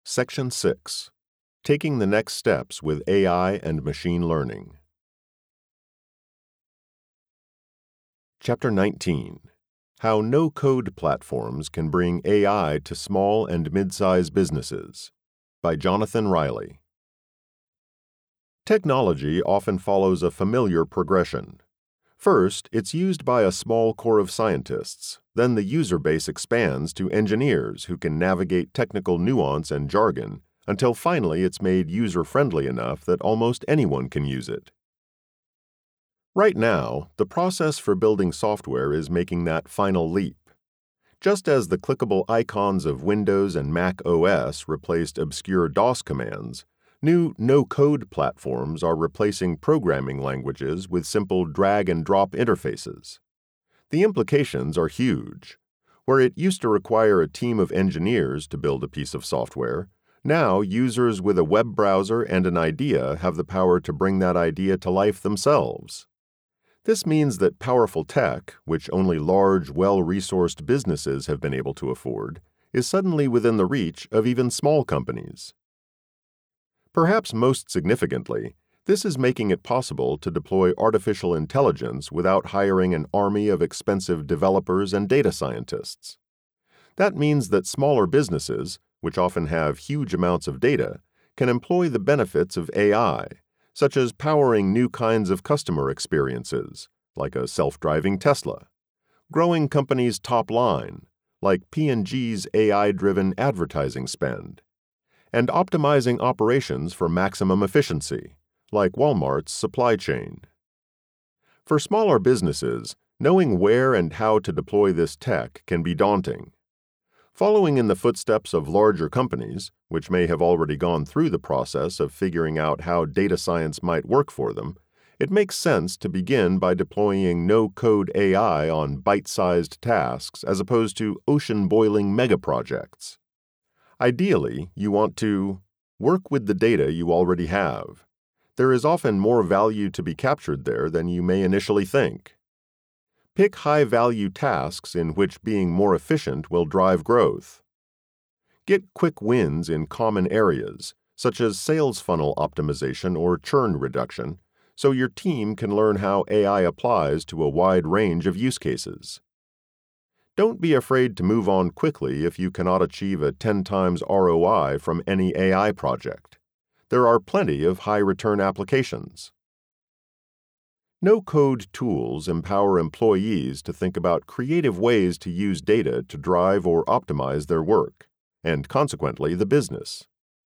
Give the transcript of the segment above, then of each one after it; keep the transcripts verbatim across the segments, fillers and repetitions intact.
Section six. Taking the Next Steps with A I and Machine Learning. Chapter nineteen. How No-Code Platforms Can Bring A I to Small and Mid-Size Businesses, by Jonathan Riley. Technology often follows a familiar progression. First, it's used by a small core of scientists. Then the user base expands to engineers who can navigate technical nuance and jargon, until finally it's made user-friendly enough that almost anyone can use it. Right now, the process for building software is making that final leap. Just as the clickable icons of Windows and Mac O S replaced obscure DOS commands, new no-code platforms are replacing programming languages with simple drag-and-drop interfaces. The implications are huge. Where it used to require a team of engineers to build a piece of software, now users with a web browser and an idea have the power to bring that idea to life themselves. This means that powerful tech, which only large, well-resourced businesses have been able to afford, is suddenly within the reach of even small companies. Perhaps most significantly, this is making it possible to deploy artificial intelligence without hiring an army of expensive developers and data scientists. That means that smaller businesses, which often have huge amounts of data, can employ the benefits of A I, such as powering new kinds of customer experiences, like a self-driving Tesla, growing companies' top line, like P and G's A I-driven advertising spend, and optimizing operations for maximum efficiency, like Walmart's supply chain. For smaller businesses, knowing where and how to deploy this tech can be daunting. Following in the footsteps of larger companies, which may have already gone through the process of figuring out how data science might work for them, it makes sense to begin by deploying no-code A I on bite-sized tasks as opposed to ocean-boiling megaprojects. Ideally, you want to work with the data you already have. There is often more value to be captured there than you may initially think. Pick high-value tasks in which being more efficient will drive growth. Get quick wins in common areas, such as sales funnel optimization or churn reduction, so your team can learn how A I applies to a wide range of use cases. Don't be afraid to move on quickly if you cannot achieve a ten times R O I from any A I project. There are plenty of high-return applications. No-code tools empower employees to think about creative ways to use data to drive or optimize their work, and consequently the business.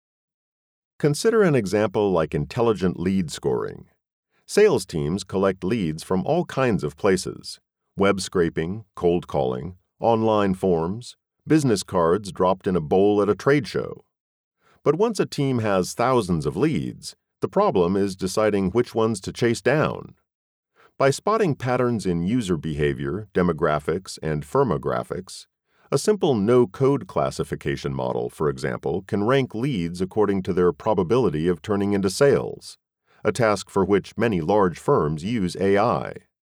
Consider an example like intelligent lead scoring. Sales teams collect leads from all kinds of places: web scraping, cold calling, online forms, business cards dropped in a bowl at a trade show. But once a team has thousands of leads, the problem is deciding which ones to chase down. By spotting patterns in user behavior, demographics, and firmographics, a simple no-code classification model, for example, can rank leads according to their probability of turning into sales, a task for which many large firms use A I.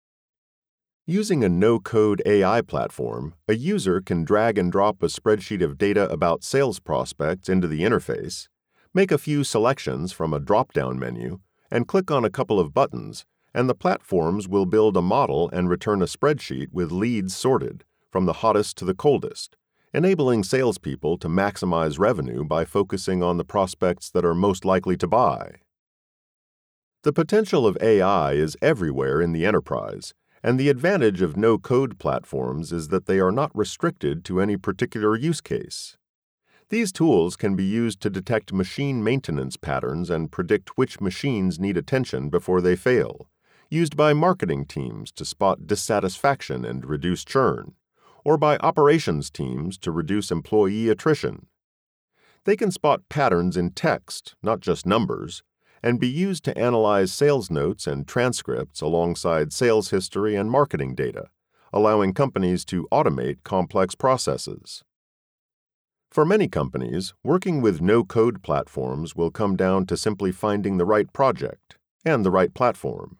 Using a no-code A I platform, a user can drag and drop a spreadsheet of data about sales prospects into the interface, make a few selections from a drop-down menu, and click on a couple of buttons, and the platforms will build a model and return a spreadsheet with leads sorted, from the hottest to the coldest, enabling salespeople to maximize revenue by focusing on the prospects that are most likely to buy. The potential of A I is everywhere in the enterprise, and the advantage of no-code platforms is that they are not restricted to any particular use case. These tools can be used to detect machine maintenance patterns and predict which machines need attention before they fail, used by marketing teams to spot dissatisfaction and reduce churn, or by operations teams to reduce employee attrition. They can spot patterns in text, not just numbers, and be used to analyze sales notes and transcripts alongside sales history and marketing data, allowing companies to automate complex processes. For many companies, working with no-code platforms will come down to simply finding the right project and the right platform.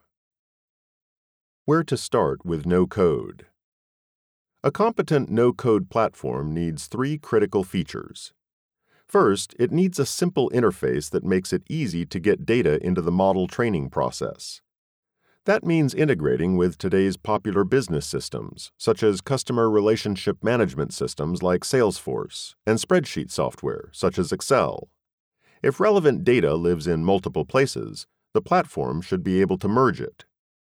Where to start with no-code? A competent no-code platform needs three critical features. First, it needs a simple interface that makes it easy to get data into the model training process. That means integrating with today's popular business systems, such as customer relationship management systems like Salesforce and spreadsheet software, such as Excel. If relevant data lives in multiple places, the platform should be able to merge it.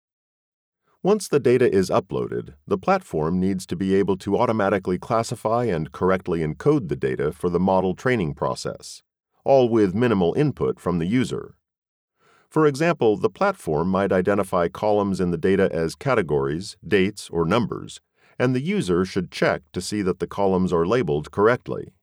Once the data is uploaded, the platform needs to be able to automatically classify and correctly encode the data for the model training process, all with minimal input from the user. For example, the platform might identify columns in the data as categories, dates, or numbers, and the user should check to see that the columns are labeled correctly.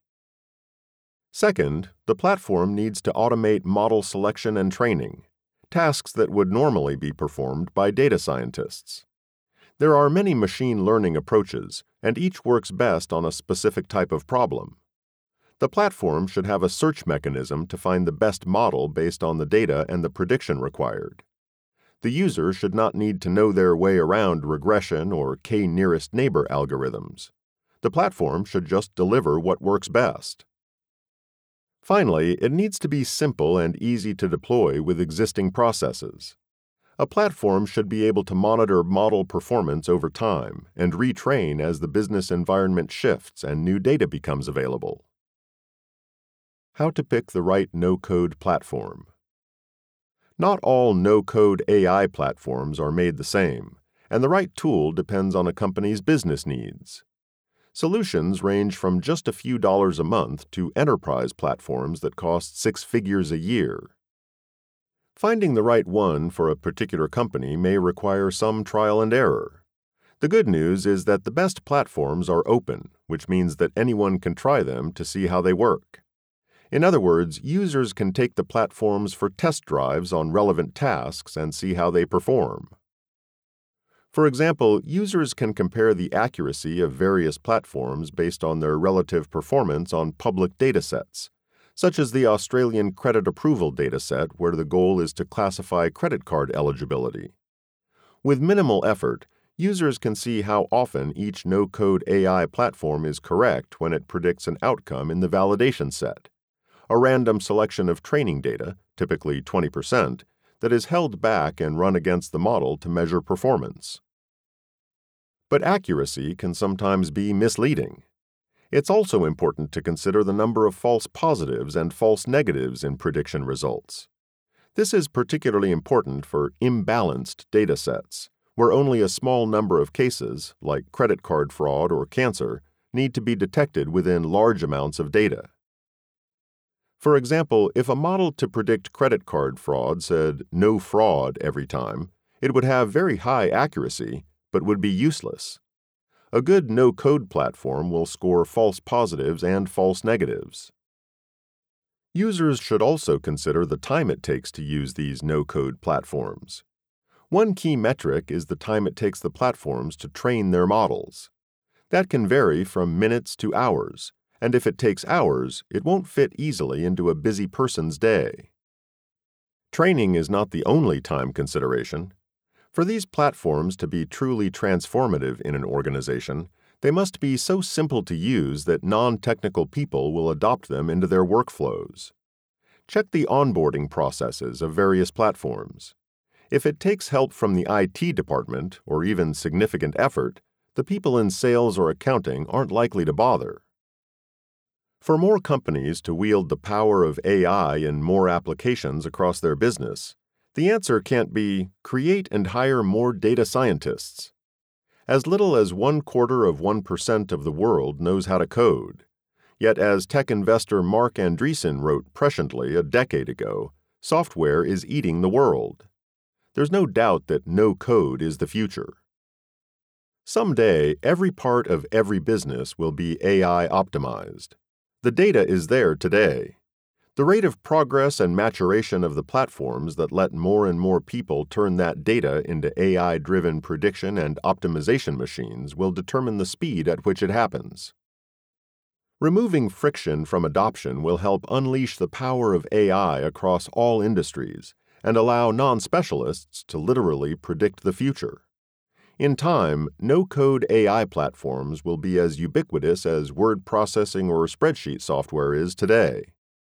Second, the platform needs to automate model selection and training, tasks that would normally be performed by data scientists. There are many machine learning approaches, and each works best on a specific type of problem. The platform should have a search mechanism to find the best model based on the data and the prediction required. The user should not need to know their way around regression or k-nearest neighbor algorithms. The platform should just deliver what works best. Finally, it needs to be simple and easy to deploy with existing processes. A platform should be able to monitor model performance over time and retrain as the business environment shifts and new data becomes available. How to pick the right no-code platform. Not all no-code A I platforms are made the same, and the right tool depends on a company's business needs. Solutions range from just a few dollars a month to enterprise platforms that cost six figures a year. Finding the right one for a particular company may require some trial and error. The good news is that the best platforms are open, which means that anyone can try them to see how they work. In other words, users can take the platforms for test drives on relevant tasks and see how they perform. For example, users can compare the accuracy of various platforms based on their relative performance on public datasets, such as the Australian credit approval dataset, where the goal is to classify credit card eligibility. With minimal effort, users can see how often each no-code A I platform is correct when it predicts an outcome in the validation set, a random selection of training data, typically twenty percent, that is held back and run against the model to measure performance. But accuracy can sometimes be misleading. It's also important to consider the number of false positives and false negatives in prediction results. This is particularly important for imbalanced datasets, where only a small number of cases, like credit card fraud or cancer, need to be detected within large amounts of data. For example, if a model to predict credit card fraud said "no fraud" every time, it would have very high accuracy, but would be useless. A good no-code platform will score false positives and false negatives. Users should also consider the time it takes to use these no-code platforms. One key metric is the time it takes the platforms to train their models. That can vary from minutes to hours, and if it takes hours, it won't fit easily into a busy person's day. Training is not the only time consideration. For these platforms to be truly transformative in an organization, they must be so simple to use that non-technical people will adopt them into their workflows. Check the onboarding processes of various platforms. If it takes help from the I T department or even significant effort, the people in sales or accounting aren't likely to bother. For more companies to wield the power of A I in more applications across their business, the answer can't be create and hire more data scientists. As little as one quarter of one percent of the world knows how to code. Yet as tech investor Marc Andreessen wrote presciently a decade ago, software is eating the world. There's no doubt that no code is the future. Someday, every part of every business will be A I optimized. The data is there today. The rate of progress and maturation of the platforms that let more and more people turn that data into A I-driven prediction and optimization machines will determine the speed at which it happens. Removing friction from adoption will help unleash the power of A I across all industries and allow non-specialists to literally predict the future. In time, no-code A I platforms will be as ubiquitous as word processing or spreadsheet software is today.